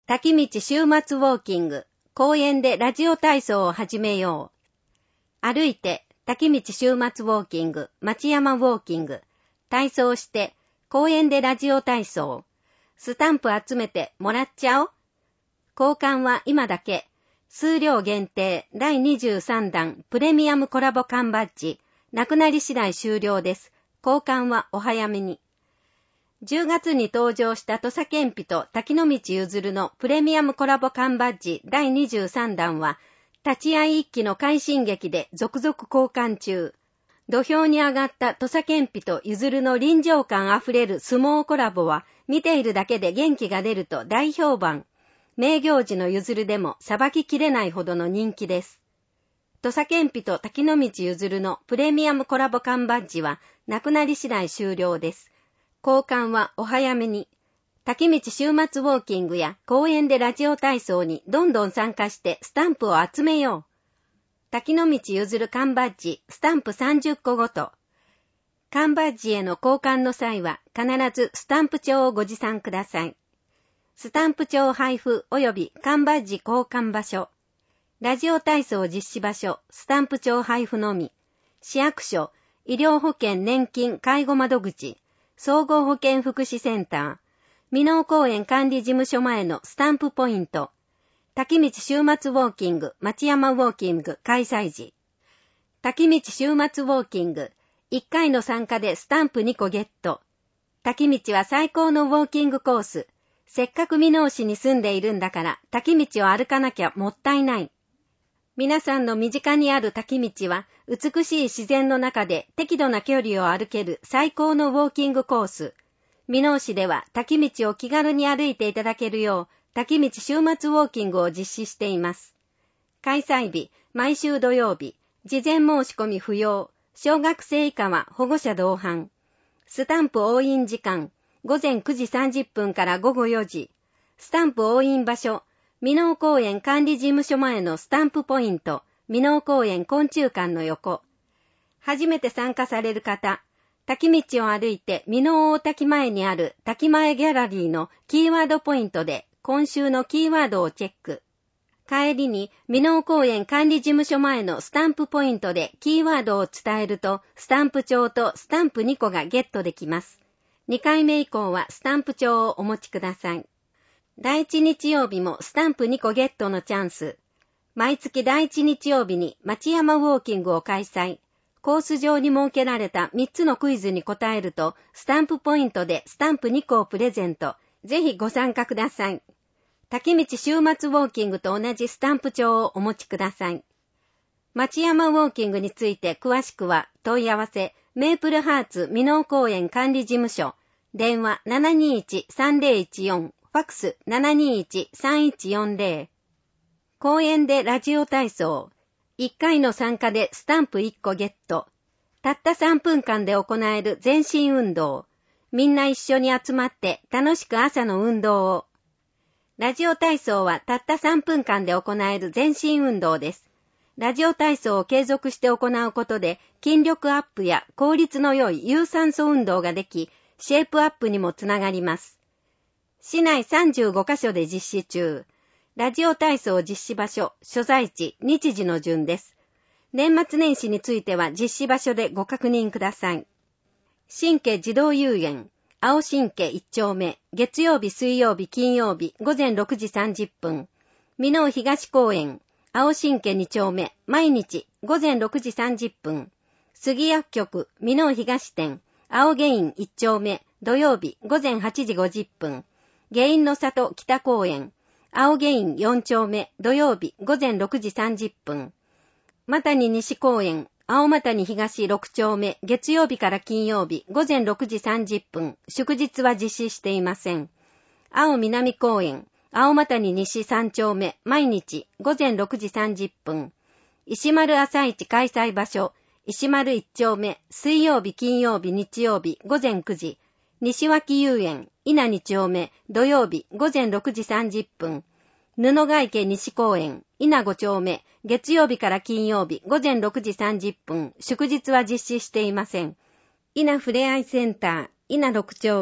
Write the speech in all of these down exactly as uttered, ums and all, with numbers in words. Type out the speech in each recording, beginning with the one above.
滝道週末ウォーキング、公園でラジオ体操を始めよう。歩いて、滝道週末ウォーキング、町山ウォーキング、体操して、公園でラジオ体操。スタンプ集めてもらっちゃお。交換は今だけ。数量限定だいにじゅうさんだんプレミアムコラボ缶バッジ。なくなり次第終了です。交換はお早めに。じゅうがつに登場した土佐健美と滝野道ゆずるのプレミアムコラボ缶バッジだいにじゅうさんだんは、立ち会い一揆の快進撃で続々交換中。土俵に上がった土佐健美とゆずるの臨場感あふれる相撲コラボは、見ているだけで元気が出ると大評判。名行寺のゆずるでもさばききれないほどの人気です。土佐健美と滝野道ゆずるのプレミアムコラボ缶バッジは、なくなり次第終了です。交換はお早めに。滝道週末ウォーキングや公園でラジオ体操にどんどん参加してスタンプを集めよう。滝野道ゆずる缶バッジスタンプさんじゅっこごと。缶バッジへの交換の際は必ずスタンプ帳をご持参ください。スタンプ帳配布及び缶バッジ交換場所。ラジオ体操実施場所、スタンプ帳配布のみ。市役所、医療保険年金介護窓口、総合保健福祉センター、箕面公園管理事務所前のスタンプポイント、滝道週末ウォーキング、町山ウォーキング開催時。滝道週末ウォーキング、いっかいの参加でスタンプにこゲット。滝道は最高のウォーキングコース。せっかく箕面市に住んでいるんだから、滝道を歩かなきゃもったいない。皆さんの身近にある滝道は、美しい自然の中で適度な距離を歩ける最高のウォーキングコース。箕面市では滝道を気軽に歩いていただけるよう、滝道週末ウォーキングを実施しています。開催日、毎週土曜日、事前申し込み不要、小学生以下は保護者同伴。スタンプ押印時間、ごぜんくじさんじゅっぷんからごごよじ。スタンプ押印場所、箕面公園管理事務所前のスタンプポイント、箕面公園昆虫館の横。初めて参加される方、滝道を歩いて箕面大滝前にある滝前ギャラリーのキーワードポイントで今週のキーワードをチェック。帰りに箕面公園管理事務所前のスタンプポイントでキーワードを伝えるとスタンプ帳とスタンプにこがゲットできます。にかいめ以降はスタンプ帳をお持ちください。だいいち日曜日もスタンプにこゲットのチャンス。毎月だいいち日曜日に町山ウォーキングを開催。コース上に設けられたみっつのクイズに答えると、スタンプポイントでスタンプにこをプレゼント。ぜひご参加ください。滝道週末ウォーキングと同じスタンプ帳をお持ちください。町山ウォーキングについて詳しくは問い合わせ、メープルハーツ箕面公園管理事務所。電話 ななにいちさんぜろいちよん。ファックス ななにいちさんいちよんぜろ。公園でラジオ体操。いっかいの参加でスタンプいっこゲット。たったさんぷんかんで行える全身運動。みんな一緒に集まって楽しく朝の運動を。ラジオ体操はたったさんぷんかんで行える全身運動です。ラジオ体操を継続して行うことで筋力アップや効率の良い有酸素運動ができ、シェイプアップにもつながります。市内さんじゅうごカ所で実施中。ラジオ体操実施場所、所在地、日時の順です。年末年始については実施場所でご確認ください。新家児童遊園、青新家いち丁目、月曜日、水曜日、金曜日、ごぜんろくじさんじゅっぷん。箕面東公園、青新家に丁目、毎日、ごぜんろくじさんじゅっぷん。杉薬局、箕面東店、青芸院いち丁目、土曜日、ごぜんはちじごじゅっぷん。芸院の里北公園、青芸院よん丁目、土曜日、ごぜんろくじさんじゅっぷん。マタニ西公園、青マタニ東ろく丁目、月曜日から金曜日、ごぜんろくじさんじゅっぷん。祝日は実施していません。青南公園、青マタニ西さん丁目、毎日、ごぜんろくじさんじゅっぷん。石丸朝市開催場所、石丸いち丁目、水曜日、金曜日、日曜日、ごぜんくじ。西脇遊園、稲に丁目、土曜日、ごぜんろくじさんじゅっぷん。布ヶ池西公園、稲ご丁目、月曜日から金曜日、ごぜんろくじさんじゅっぷん。祝日は実施していません。稲ふれあいセンター、稲ろく丁目、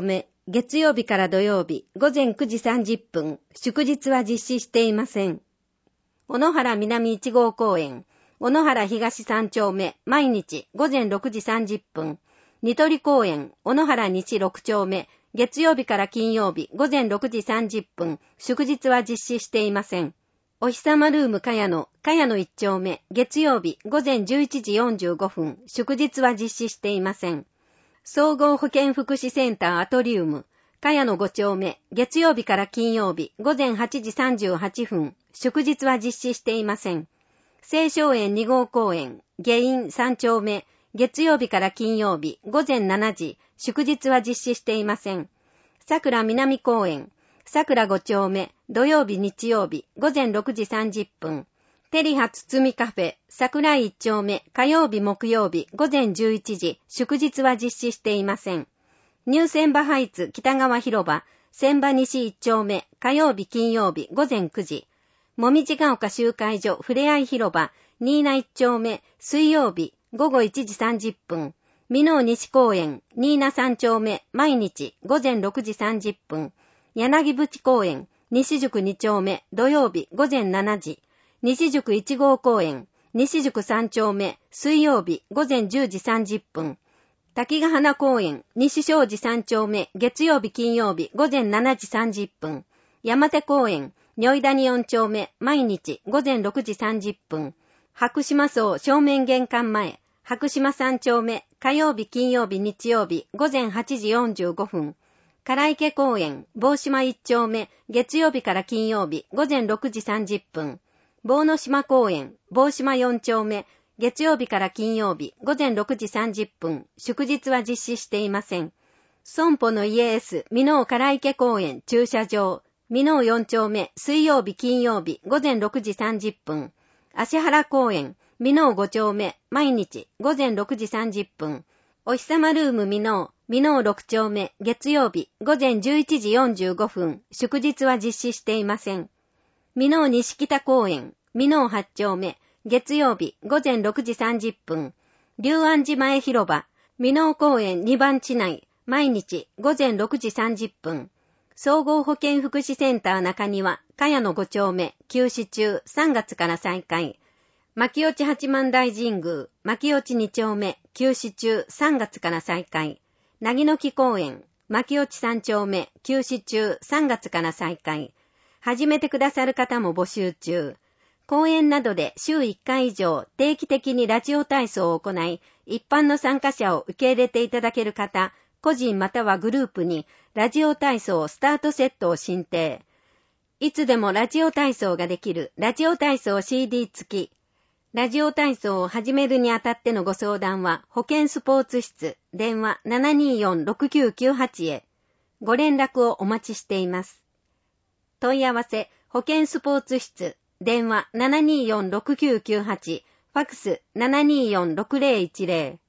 月曜日から土曜日、午前くじさんじゅっぷん、祝日は実施していません。小野原南いち号公園、小野原東さん丁目、毎日午前ろくじさんじゅっぷん、ニトリ公園、小野原西ろく丁目、月曜日から金曜日、午前ろくじさんじゅっぷん、祝日は実施していません。お日様ルームかやの、かやのいち丁目、月曜日、午前じゅういちじよんじゅうごふん、祝日は実施していません。総合保健福祉センターアトリウム、かやのご丁目、月曜日から金曜日、午前はちじさんじゅうはっぷん、祝日は実施していません。青松園に号公園、下院さん丁目、月曜日から金曜日、午前しちじ、祝日は実施していません。桜南公園、桜ご丁目、土曜日日曜日、午前ろくじさんじゅっぷん。テリハつつみカフェ、桜井いち丁目、火曜日木曜日、午前じゅういちじ、祝日は実施していません。ニューセンバハイツ北川広場、千葉西いち丁目、火曜日金曜日、午前くじ。もみじが丘集会所、ふれあい広場、新名いち丁目、水曜日、午後いちじさんじゅっぷん。美濃西公園、新名さん丁目、毎日、午前ろくじさんじゅっぷん。柳淵公園、西宿に丁目、土曜日、午前しちじ。西宿いち号公園、西宿さん丁目、水曜日、午前じゅうじさんじゅっぷん。滝ヶ花公園、西正寺さん丁目、月曜日金曜日、午前しちじさんじゅっぷん。山手公園、如意谷よん丁目、毎日、午前ろくじさんじゅっぷん。白島荘正面玄関前、白島さん丁目、火曜日金曜日日曜日、午前はちじよんじゅうごふん。唐池公園、坊島いち丁目、月曜日から金曜日、午前ろくじさんじゅっぷん。坊野島公園、坊島よん丁目、月曜日から金曜日、午前ろくじさんじゅっぷん、祝日は実施していません。損保のイエーエス、美濃唐池公園、駐車場、美濃よん丁目、水曜日金曜日、午前ろくじさんじゅっぷん。芦原公園、美濃ご丁目、毎日、午前ろくじさんじゅっぷん。お日様ルーム美濃、美濃ろく丁目、月曜日、午前じゅういちじよんじゅうごふん、祝日は実施していません。美濃西北公園、美濃はち丁目、月曜日、午前ろくじさんじゅっぷん。龍安寺前広場、美濃公園に番地内、毎日、午前ろくじさんじゅっぷん。総合保健福祉センター中庭、かやのご丁目、休止中、さんがつから再開。牧落八幡大神宮、牧落に丁目、休止中、さんがつから再開。なぎの木公園、牧落さん丁目、休止中、さんがつから再開。始めてくださる方も募集中。公園などで週いっかい以上定期的にラジオ体操を行い、一般の参加者を受け入れていただける方、個人またはグループにラジオ体操スタートセットを申請。いつでもラジオ体操ができるラジオ体操 シーディー 付き。ラジオ体操を始めるにあたってのご相談は保健スポーツ室電話 ななにーよんろくきゅうきゅうはち へご連絡をお待ちしています。問い合わせ保健スポーツ室電話 ななにーよんろくきゅうきゅうはち ファクス ななにーよんろくぜろいちぜろ